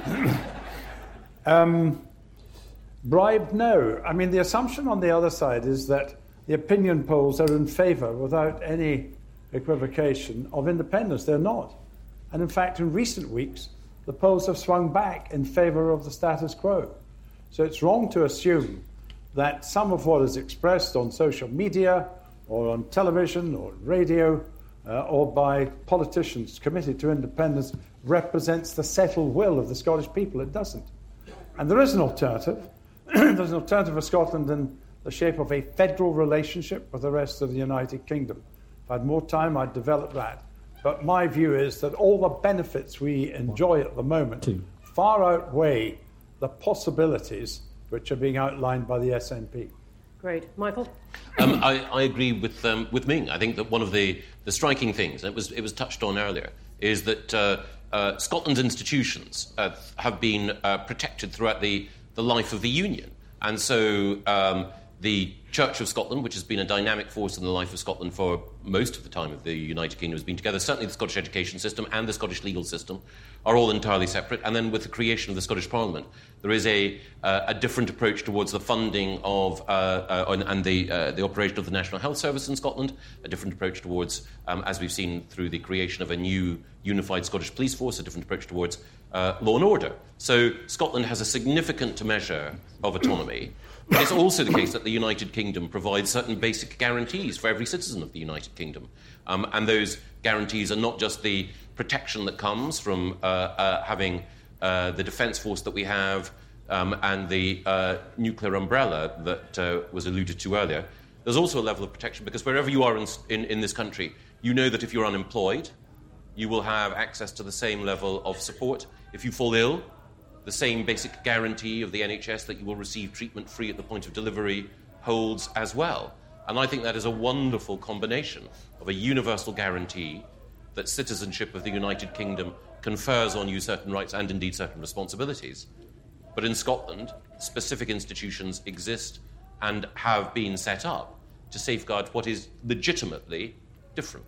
um, bribe, no. I mean, the assumption on the other side is that the opinion polls are in favour, without any equivocation, of independence. They're not. And in fact, in recent weeks, the polls have swung back in favour of the status quo. So it's wrong to assume that some of what is expressed on social media or on television or radio uh, or by politicians committed to independence represents the settled will of the Scottish people. It doesn't. And there is an alternative. There's an alternative for Scotland in the shape of a federal relationship with the rest of the United Kingdom. If I had more time, I'd develop that. But my view is that all the benefits we enjoy at the moment far outweigh the possibilities which are being outlined by the S N P. Great. Michael? Um, I, I agree with um, with Ming. I think that one of the, the striking things, and it was, it was touched on earlier, is that uh, uh, Scotland's institutions uh, have been uh, protected throughout the, the life of the Union. And so um, the Church of Scotland, which has been a dynamic force in the life of Scotland for most of the time of the United Kingdom, has been together. Certainly the Scottish education system and the Scottish legal system are all entirely separate. And then with the creation of the Scottish Parliament, there is a, uh, a different approach towards the funding of uh, uh, and the, uh, the operation of the National Health Service in Scotland, a different approach towards, um, as we've seen through the creation of a new unified Scottish police force, a different approach towards uh, law and order. So Scotland has a significant measure of autonomy. But it's also the case that the United Kingdom provides certain basic guarantees for every citizen of the United Kingdom. Um, and those guarantees are not just the protection that comes from uh, uh, having uh, the defence force that we have um, and the uh, nuclear umbrella that uh, was alluded to earlier. There's also a level of protection because wherever you are in, in, in this country, you know that if you're unemployed, You will have access to the same level of support. If you fall ill, the same basic guarantee of the N H S that you will receive treatment free at the point of delivery holds as well. And I think that is a wonderful combination of a universal guarantee that citizenship of the United Kingdom confers on you certain rights and indeed certain responsibilities. But in Scotland, specific institutions exist and have been set up to safeguard what is legitimately different.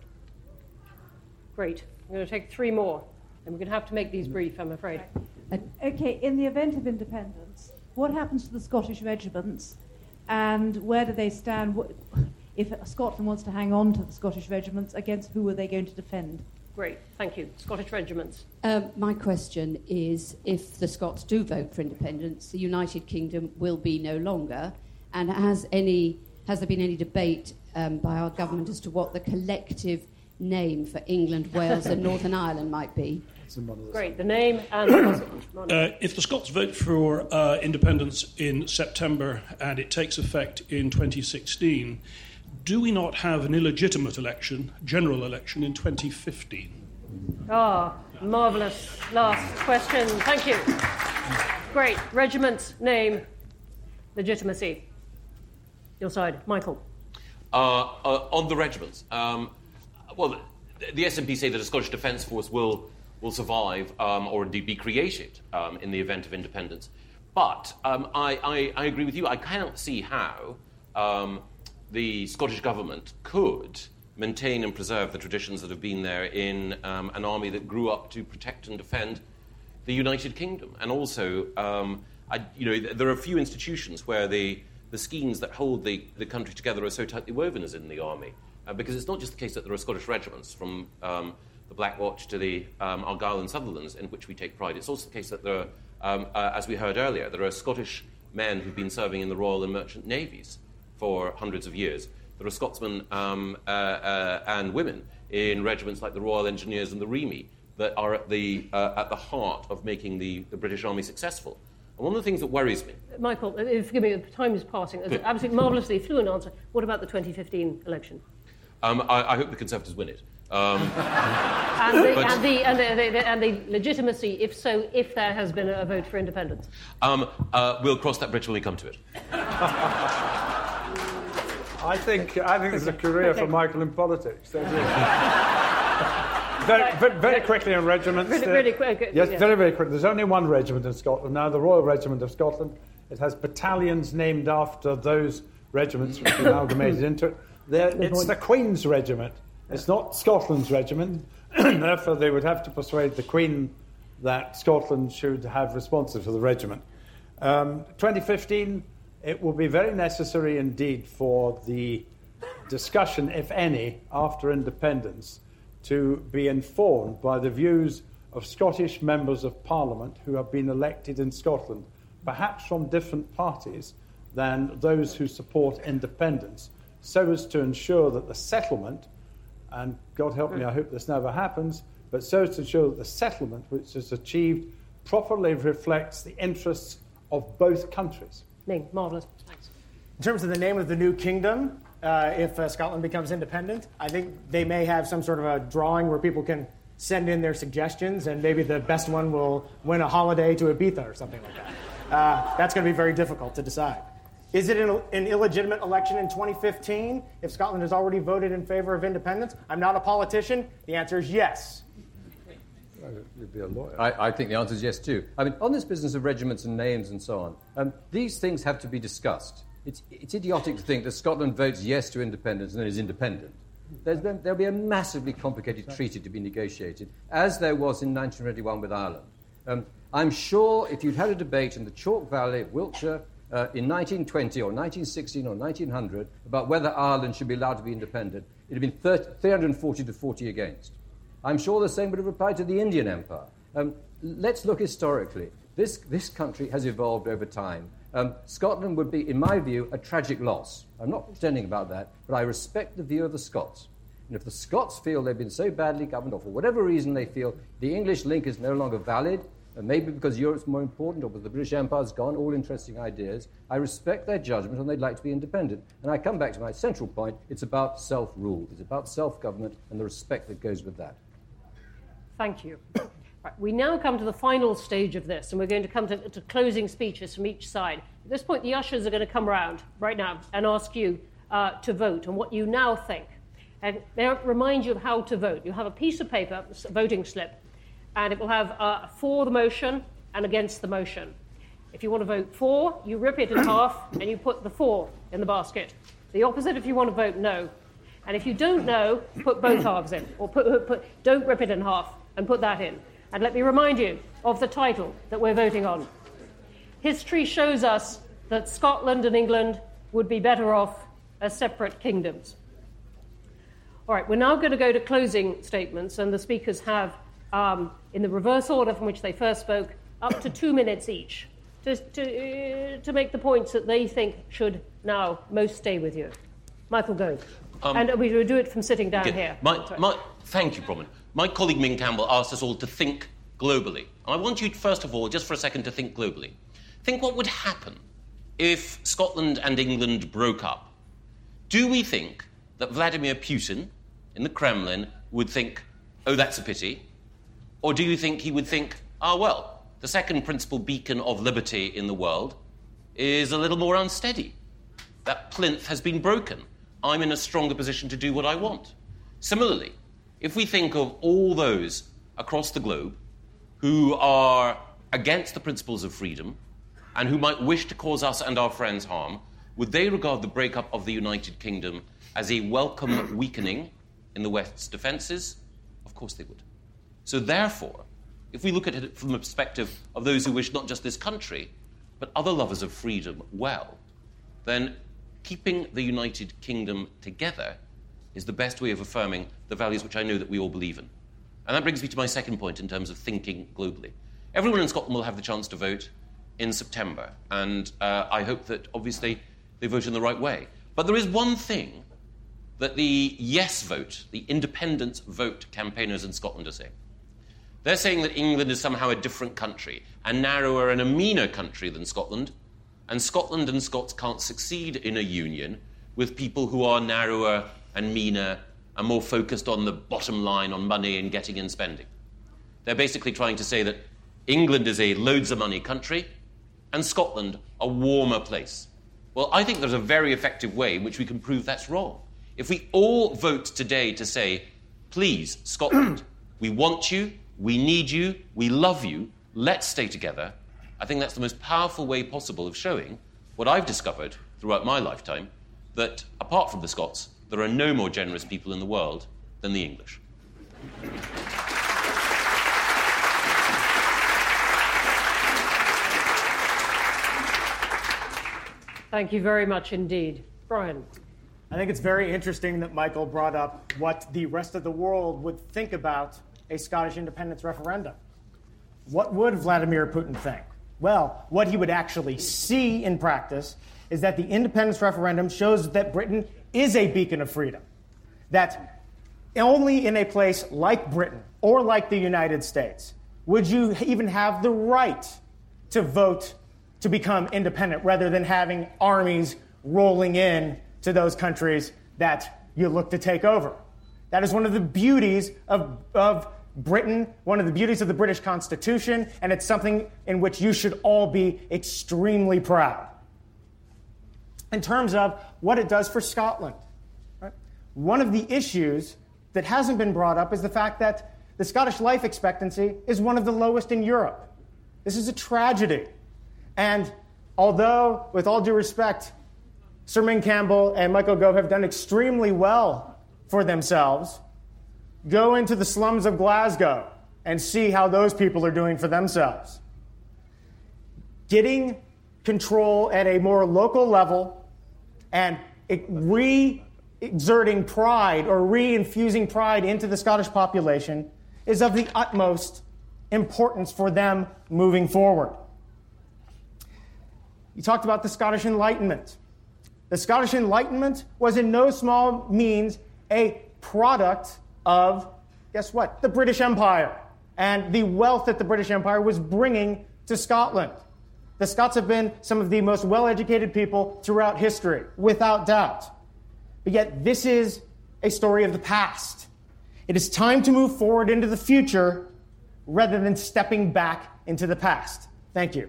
Great. I'm going to take three more, and we're going to have to make these brief, I'm afraid. Uh, okay, in the event of independence, what happens to the Scottish regiments, and where do they stand? What, if Scotland wants to hang on to the Scottish regiments, against who are they going to defend? Great, thank you. Scottish regiments. Um, my question is, if the Scots do vote for independence, the United Kingdom will be no longer, and has any has there been any debate um, by our government as to what the collective name for England, Wales and Northern Ireland might be? Great, the name and the consequence. Uh, if the Scots vote for uh, independence in September and it takes effect in twenty sixteen, do we not have an illegitimate election, general election, in twenty fifteen? Ah, oh, marvellous. Last question. Thank you. Great. Regiment, name, legitimacy. Your side. Michael. Uh, uh, on the regiments, um, well, the, the S N P say that a Scottish Defence Force will will survive um, or indeed be created um, in the event of independence. But um, I, I, I agree with you. I cannot see how um, the Scottish Government could maintain and preserve the traditions that have been there in um, an army that grew up to protect and defend the United Kingdom. And also, um, I, you know, there are a few institutions where the, the schemes that hold the, the country together are so tightly woven as in the army. Uh, because it's not just the case that there are Scottish regiments from um, the Black Watch to the um, Argyll and Sutherlands, in which we take pride. It's also the case that there are, um, uh, as we heard earlier, there are Scottish men who've been serving in the Royal and Merchant Navies for hundreds of years. There are Scotsmen um, uh, uh, and women in regiments like the Royal Engineers and the Remy that are at the, uh, at the heart of making the, the British Army successful. And one of the things that worries me... Michael, forgive me, the time is passing. It's an absolutely marvellously fluent answer. What about the twenty fifteen election? Um, I, I hope the Conservatives win it. Um, and, the, and, the, and, the, the, and the legitimacy, if so, if there has been a vote for independence? Um, uh, we'll cross that bridge when we come to it. I think I think there's a career okay. for Michael in politics. very, very, very quickly on regiments. Really, really quick. Yes, yeah. very, very quick. There's only one regiment in Scotland now, the Royal Regiment of Scotland. It has battalions named after those regiments which are amalgamated into it. They're, it's the Queen's Regiment. It's not Scotland's regiment. Therefore, they would have to persuade the Queen that Scotland should have responsive to the regiment. Um, twenty fifteen, it will be very necessary indeed for the discussion, if any, after independence, to be informed by the views of Scottish members of Parliament who have been elected in Scotland, perhaps from different parties than those who support independence, so as to ensure that the settlement, and God help me, I hope this never happens, but so as to ensure that the settlement which is achieved properly reflects the interests of both countries. Ning, marvellous. Thanks. In terms of the name of the new kingdom, uh, if uh, Scotland becomes independent, I think they may have some sort of a drawing where people can send in their suggestions, and maybe the best one will win a holiday to Ibiza or something like that. Uh, that's going to be very difficult to decide. Is it an, an illegitimate election in twenty fifteen if Scotland has already voted in favour of independence? I'm not a politician. The answer is yes. You'd be a lawyer. I, I think the answer is yes, too. I mean, on this business of regiments and names and so on, um, these things have to be discussed. It's, it's idiotic to think that Scotland votes yes to independence and then is independent. There's, there'll be a massively complicated treaty to be negotiated, as there was in nineteen twenty-one with Ireland. Um, I'm sure if you'd had a debate in the Chalk Valley, Wiltshire, uh, in nineteen twenty or nineteen sixteen or nineteen hundred about whether Ireland should be allowed to be independent, it would have been three hundred forty to forty against. I'm sure the same would have applied to the Indian Empire. Um, let's look historically. This, this country has evolved over time. Um, Scotland would be, in my view, a tragic loss. I'm not pretending about that, but I respect the view of the Scots. And if the Scots feel they've been so badly governed, or for whatever reason they feel the English link is no longer valid, and maybe because Europe's more important or because the British Empire's gone, all interesting ideas, I respect their judgment and they'd like to be independent. And I come back to my central point. It's about self-rule. It's about self-government and the respect that goes with that. Thank you. Right, we now come to the final stage of this, and we're going to come to, to closing speeches from each side. At this point, the ushers are going to come around right now and ask you uh, to vote on what you now think. And they'll remind you of how to vote. You have a piece of paper, a voting slip, and it will have uh, for the motion and against the motion. If you want to vote for, you rip it in half and you put the for in the basket. The opposite if you want to vote no. And if you don't know, put both halves in, or put, put, don't rip it in half and put that in. And let me remind you of the title that we're voting on. History shows us that Scotland and England would be better off as separate kingdoms. All right, we're now going to go to closing statements, and the speakers have, um, in the reverse order from which they first spoke, up to two minutes each to, to, uh, to make the points that they think should now most stay with you. Michael Gove. Um, and we will do it from sitting down okay. here. My, my, thank you, Bronwyn. My colleague Ming Campbell asked us all to think globally. And I want you, first of all, just for a second, to think globally. Think what would happen if Scotland and England broke up. Do we think that Vladimir Putin in the Kremlin would think, oh, that's a pity? Or do you think he would think, ah, well, the second principal beacon of liberty in the world is a little more unsteady? That plinth has been broken. I'm in a stronger position to do what I want. Similarly, if we think of all those across the globe who are against the principles of freedom and who might wish to cause us and our friends harm, would they regard the breakup of the United Kingdom as a welcome weakening in the West's defences? Of course they would. So therefore, if we look at it from the perspective of those who wish not just this country, but other lovers of freedom well, then keeping the United Kingdom together is the best way of affirming the values which I know that we all believe in. And that brings me to my second point in terms of thinking globally. Everyone in Scotland will have the chance to vote in September, and uh, I hope that, obviously, they vote in the right way. But there is one thing that the yes vote, the independence vote campaigners in Scotland are saying. They're saying that England is somehow a different country, a narrower and a meaner country than Scotland, and Scotland and Scots can't succeed in a union with people who are narrower and meaner and more focused on the bottom line, on money and getting in spending. They're basically trying to say that England is a loads of money country and Scotland a warmer place. Well, I think there's a very effective way in which we can prove that's wrong. If we all vote today to say, please, Scotland, we want you, we need you, we love you, let's stay together, I think that's the most powerful way possible of showing what I've discovered throughout my lifetime, that apart from the Scots, there are no more generous people in the world than the English. Thank you very much indeed. Brian. I think it's very interesting that Michael brought up what the rest of the world would think about a Scottish independence referendum. What would Vladimir Putin think? Well, what he would actually see in practice is that the independence referendum shows that Britain is a beacon of freedom. That only in a place like Britain or like the United States would you even have the right to vote to become independent rather than having armies rolling in to those countries that you look to take over. That is one of the beauties of, of Britain, one of the beauties of the British Constitution, and it's something in which you should all be extremely proud. In terms of what it does for Scotland, right? One of the issues that hasn't been brought up is the fact that the Scottish life expectancy is one of the lowest in Europe. This is a tragedy. And although, with all due respect, Sir Ming Campbell and Michael Gove have done extremely well for themselves, go into the slums of Glasgow and see how those people are doing for themselves. Getting control at a more local level and re-exerting pride or re-infusing pride into the Scottish population is of the utmost importance for them moving forward. You talked about the Scottish Enlightenment. The Scottish Enlightenment was in no small means a product of, guess what, the British Empire and the wealth that the British Empire was bringing to Scotland. The Scots have been some of the most well-educated people throughout history, without doubt. But yet this is a story of the past. It is time to move forward into the future rather than stepping back into the past. Thank you.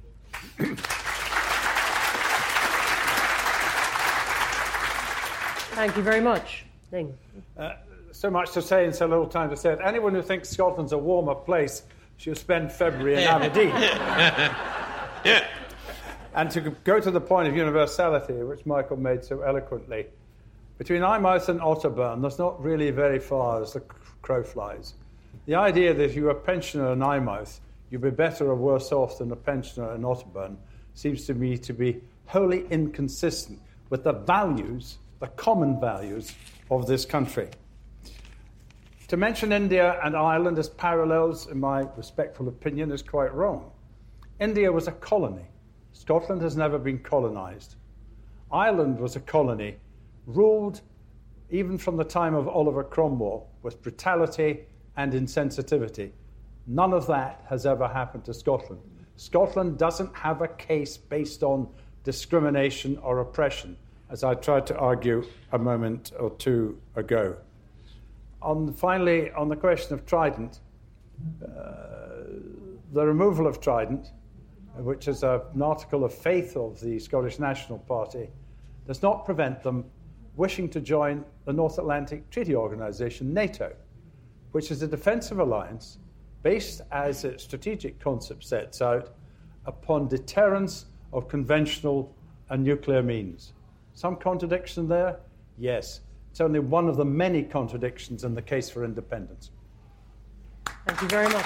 Thank you very much. Ning. Uh, so much to say in so little time to say it. Anyone who thinks Scotland's a warmer place should spend February in Aberdeen. Yeah. And to go to the point of universality, which Michael made so eloquently, between Eyemouth and Otterburn, there's not really very far as the crow flies. The idea that if you were a pensioner in Eyemouth, you'd be better or worse off than a pensioner in Otterburn seems to me to be wholly inconsistent with the values, the common values of this country. To mention India and Ireland as parallels, in my respectful opinion, is quite wrong. India was a colony. Scotland has never been colonised. Ireland was a colony, ruled, even from the time of Oliver Cromwell, with brutality and insensitivity. None of that has ever happened to Scotland. Scotland doesn't have a case based on discrimination or oppression, as I tried to argue a moment or two ago. On, finally, on the question of Trident, uh, the removal of Trident, which is a, an article of faith of the Scottish National Party, does not prevent them wishing to join the North Atlantic Treaty Organization, NATO, which is a defensive alliance based, as its strategic concept sets out, upon deterrence of conventional and nuclear means. Some contradiction there? Yes. It's only one of the many contradictions in the case for independence. Thank you very much.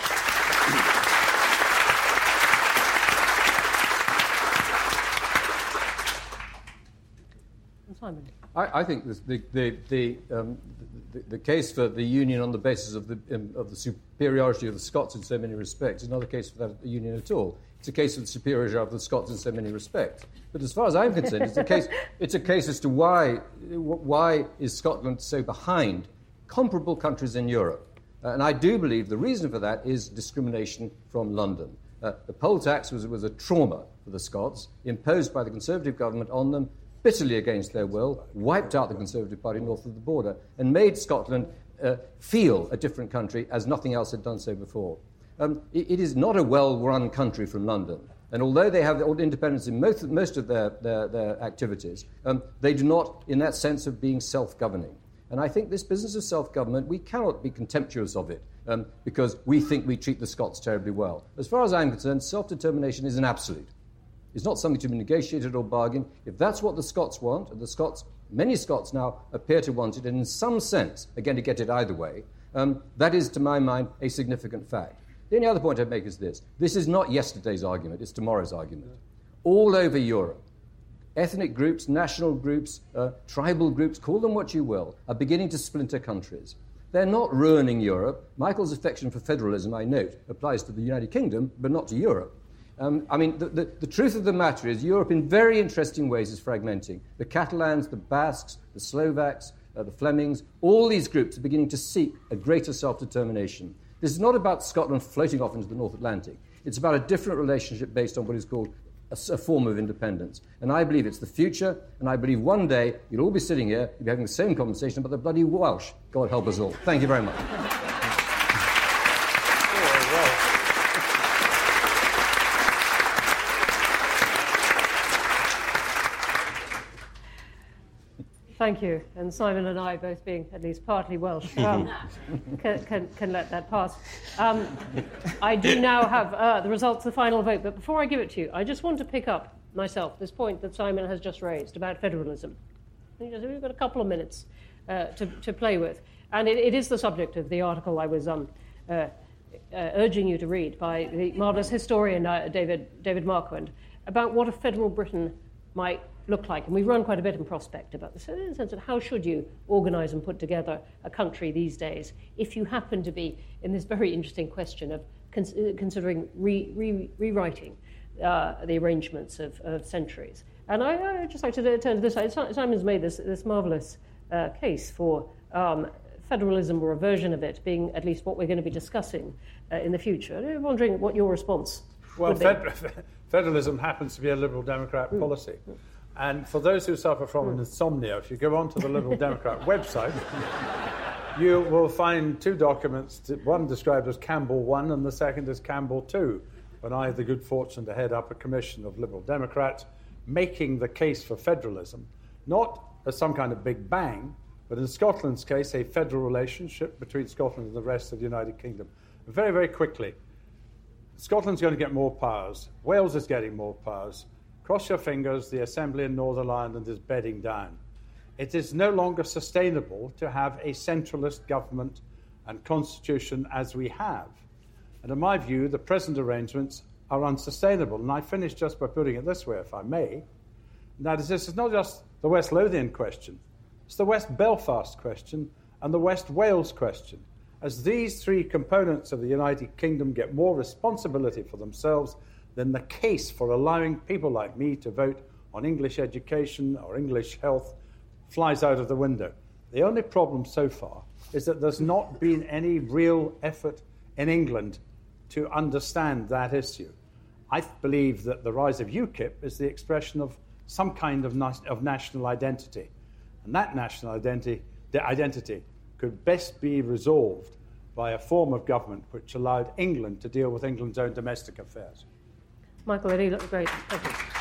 Simon. I, I think this, the, the, the, um, the, the case for the union on the basis of the, um, of the superiority of the Scots in so many respects is not a case for that union at all. It's a case of the superiority of the Scots in so many respects. But as far as I'm concerned, it's a case, it's a case as to why, why is Scotland so behind comparable countries in Europe. Uh, and I do believe the reason for that is discrimination from London. Uh, the poll tax was, was a trauma for the Scots, imposed by the Conservative government on them, bitterly against their will, wiped out the Conservative Party north of the border, and made Scotland uh, feel a different country as nothing else had done so before. Um, it, it is not a well-run country from London. And although they have independence in most, most of their, their, their activities, um, they do not, in that sense of being self-governing. And I think this business of self-government, we cannot be contemptuous of it um, because we think we treat the Scots terribly well. As far as I'm concerned, self-determination is an absolute. It's not something to be negotiated or bargained. If that's what the Scots want, and the Scots, many Scots now appear to want it, and in some sense, again, to get it either way, um, that is, to my mind, a significant fact. The only other point I'd make is this. This is not yesterday's argument, it's tomorrow's argument. All over Europe, ethnic groups, national groups, uh, tribal groups, call them what you will, are beginning to splinter countries. They're not ruining Europe. Michael's affection for federalism, I note, applies to the United Kingdom, but not to Europe. Um, I mean, the, the, the truth of the matter is Europe in very interesting ways is fragmenting. The Catalans, the Basques, the Slovaks, uh, the Flemings, all these groups are beginning to seek a greater self-determination. This is not about Scotland floating off into the North Atlantic. It's about a different relationship based on what is called a, a form of independence. And I believe it's the future, and I believe one day you'll all be sitting here, you'll be having the same conversation about the bloody Welsh. God help us all. Thank you very much. Thank you. And Simon and I, both being at least partly Welsh, um, can, can, can let that pass. Um, I do now have uh, the results of the final vote, but before I give it to you, I just want to pick up myself this point that Simon has just raised about federalism. We've got a couple of minutes uh, to, to play with. And it, it is the subject of the article I was um, uh, uh, urging you to read by the marvellous historian uh, David, David Marquand about what a federal Britain might look like. And we run quite a bit in prospect about this, in the sense of how should you organise and put together a country these days if you happen to be in this very interesting question of cons- considering re- re- rewriting uh, the arrangements of, of centuries. And I, I just like to turn to this side. Simon's made this, this marvellous uh, case for um, federalism, or a version of it, being at least what we're going to be discussing uh, in the future. I'm wondering what your response well, would be. Fed- federalism happens to be a Liberal Democrat mm. policy. Mm. And for those who suffer from mm. insomnia, if you go onto the Liberal Democrat website, you will find two documents, one described as Campbell one and the second as Campbell two, when I had the good fortune to head up a commission of Liberal Democrats making the case for federalism, not as some kind of big bang, but in Scotland's case, a federal relationship between Scotland and the rest of the United Kingdom. Very, very quickly, Scotland's going to get more powers. Wales is getting more powers. Cross your fingers, the Assembly in Northern Ireland is bedding down. It is no longer sustainable to have a centralist government and constitution as we have. And in my view, the present arrangements are unsustainable. And I finish just by putting it this way, if I may. And that is, this is not just the West Lothian question. It's the West Belfast question and the West Wales question. As these three components of the United Kingdom get more responsibility for themselves, then the case for allowing people like me to vote on English education or English health flies out of the window. The only problem so far is that there's not been any real effort in England to understand that issue. I believe that the rise of UKIP is the expression of some kind of, na- of national identity. And that national identity, identity could best be resolved by a form of government which allowed England to deal with England's own domestic affairs. Michael, any great. Thank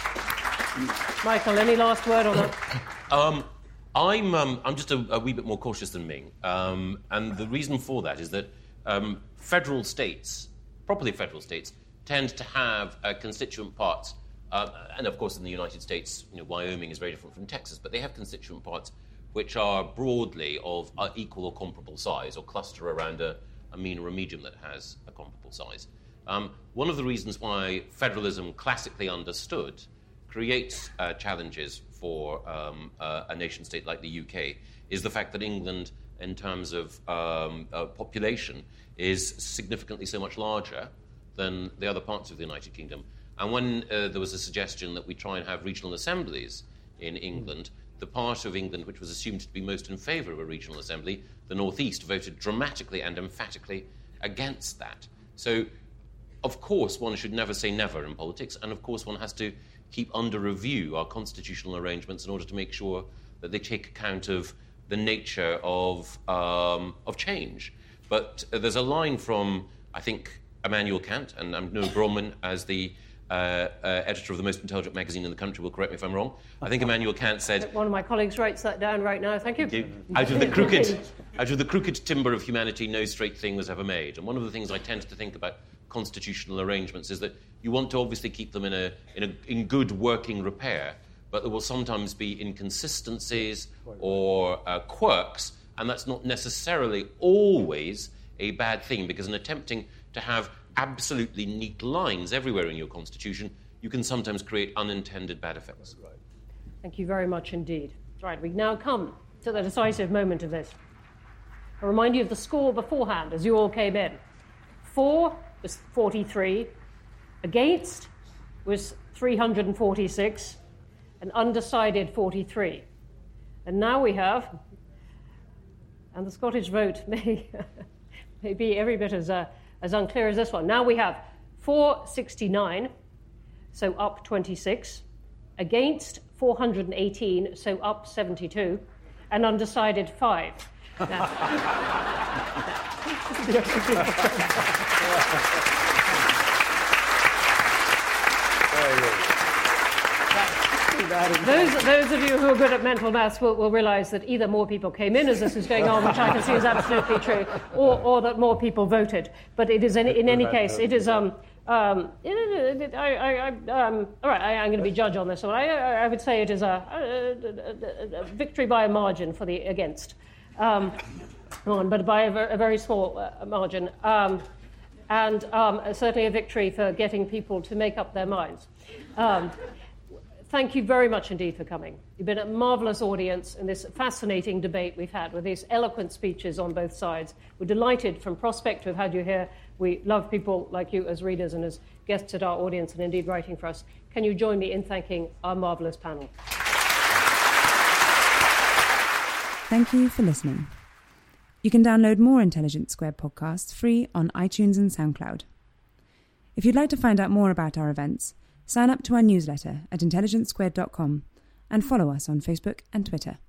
you. Michael, any last word on that? Um, I'm um, I'm just a, a wee bit more cautious than Ming, um, and the reason for that is that um, federal states, properly federal states, tend to have uh, constituent parts, uh, and of course in the United States, you know, Wyoming is very different from Texas, but they have constituent parts which are broadly of uh, equal or comparable size, or cluster around a, a mean or a medium that has a comparable size. Um, one of the reasons why federalism, classically understood, creates uh, challenges for um, uh, a nation-state like the U K is the fact that England, in terms of um, uh, population, is significantly so much larger than the other parts of the United Kingdom. And when uh, there was a suggestion that we try and have regional assemblies in England, the part of England which was assumed to be most in favour of a regional assembly, the North East, voted dramatically and emphatically against that. So, of course, one should never say never in politics, and of course one has to keep under review our constitutional arrangements in order to make sure that they take account of the nature of um, of change. But uh, there's a line from, I think, Immanuel Kant, and I know Bronwyn, as the uh, uh, editor of the most intelligent magazine in the country, will correct me if I'm wrong. I think Immanuel Kant said... One of my colleagues writes that down right now. Thank you. Thank you. Out of the crooked, out of the crooked timber of humanity, no straight thing was ever made. And one of the things I tend to think about constitutional arrangements is that you want to obviously keep them in a in a in good working repair, but there will sometimes be inconsistencies or uh, quirks, and that's not necessarily always a bad thing, because in attempting to have absolutely neat lines everywhere in your constitution, you can sometimes create unintended bad effects. Thank you very much indeed. Right, we now come to the decisive moment of this. I'll remind you of the score beforehand as you all came in. For was forty-three, against was three hundred forty-six, and undecided forty-three. And now we have, and the Scottish vote may, may be every bit as, uh, as unclear as this one. Now we have for sixty-nine, so up twenty-six, against four hundred eighteen, so up seventy-two, and undecided five. Now, Those, those of you who are good at mental maths will, will realise that either more people came in as this is going on, which I can see is absolutely true, or, or that more people voted. But it is, in, in any case, it is... Um, um, it, it, I, I, um, all right, I, I'm going to be judge on this one. I, I would say it is a, a, a, a victory by a margin for the against, um, but by a, a very small uh, margin. Um, and um, certainly a victory for getting people to make up their minds. Um, Thank you very much indeed for coming. You've been a marvellous audience in this fascinating debate we've had with these eloquent speeches on both sides. We're delighted from prospect to have had you here. We love people like you as readers and as guests at our audience and indeed writing for us. Can you join me in thanking our marvellous panel? Thank you for listening. You can download more Intelligence Squared podcasts free on iTunes and SoundCloud. If you'd like to find out more about our events, sign up to our newsletter at intelligence squared dot com and follow us on Facebook and Twitter.